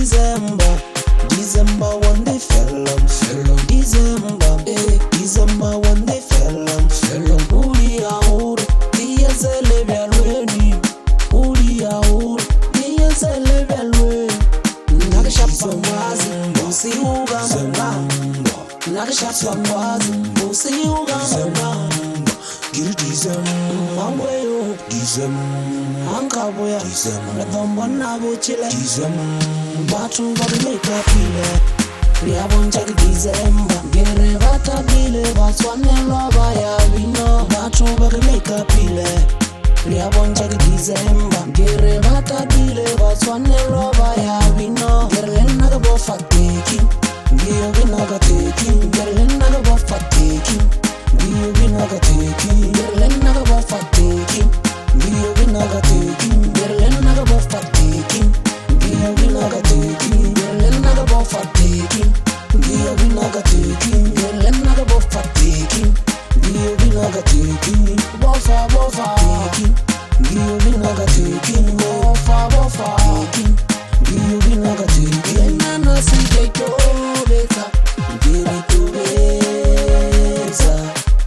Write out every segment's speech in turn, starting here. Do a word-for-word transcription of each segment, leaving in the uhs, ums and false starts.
December, December when they fell on, fell on December, eh, December when they fell on, fell on Uri aur, diye zele belweni, Uri aur, diye zele belweni. Nakashapa mwazi, busi uga mamba, nakashapa mwazi, busi uga mamba. Giri December, mamweyo December, ankaboya December, nadhombo nabo chile December, batu bagi make up ile, riabonja ki December, gere bata bile, batwane loba ya vino, batu bagi make up ile, riabonja ki December, gere bata bile, batwane loba ya vino, gere naga bo fateki, giyo ginaga teki, gere naga bo fateki. Giyo ginaga teki, gerlen naga bo fateki. Giyo ginaga teki, gerlen naga bo fateki. Giyo ginaga teki, gerlen naga bo fateki. Giyo ginaga teki, gerlen naga bo fateki. Giyo ginaga teki, bofa bofa teki. Giyo ginaga teki, bofa bofa teki. Giyo ginaga teki, nana sike kobeka, giri kubeza.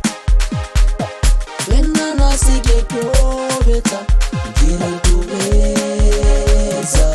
Sige kubeta, giri kubeza.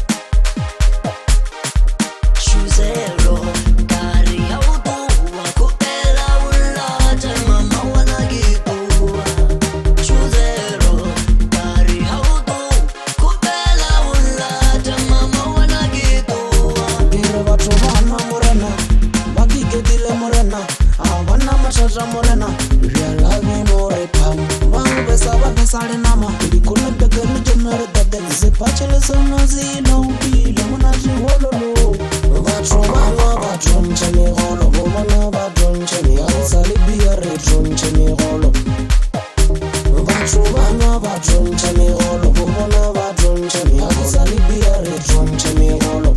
Shuzero, kari auto, wakupela ulaje mama wanagitua. Shuzero, kari auto, kupela ulaje mama wanagitua. Gire watu wana morena, bagige dile morena, awana mashasha morena, reala vinore pam. Saba besale nama, dikuna begani jenare dade. Zepachele sana zila ubile munaji hololo. Batroma batron chene holo, bomana batron chene alisali biare tron chene holo. Batroma batron chene holo, bomana batron chene alisali biare tron chene holo.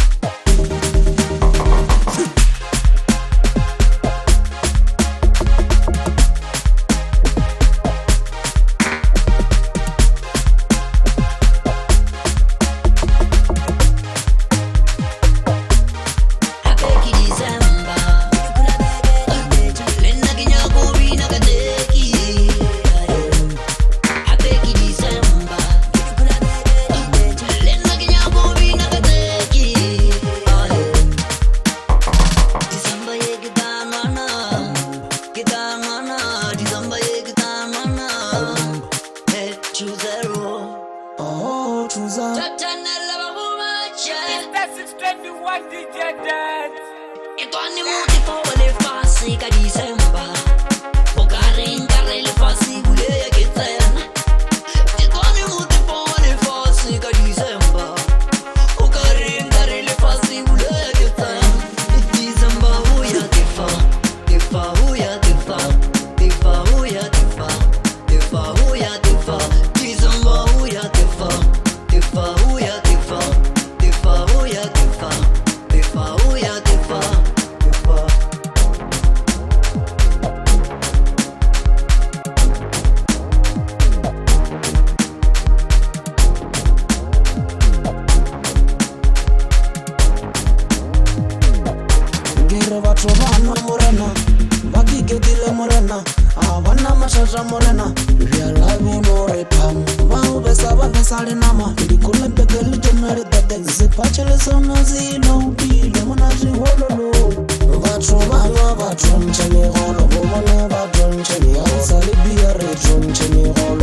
Morena, real love no repam. Wow, besa ba besale nama. Dikuna begeli jenare dade. Zepachele sana zilo bile munaji hololo. Batroma ba batron chene holo, bomana batron chene alisali biare tron chene holo.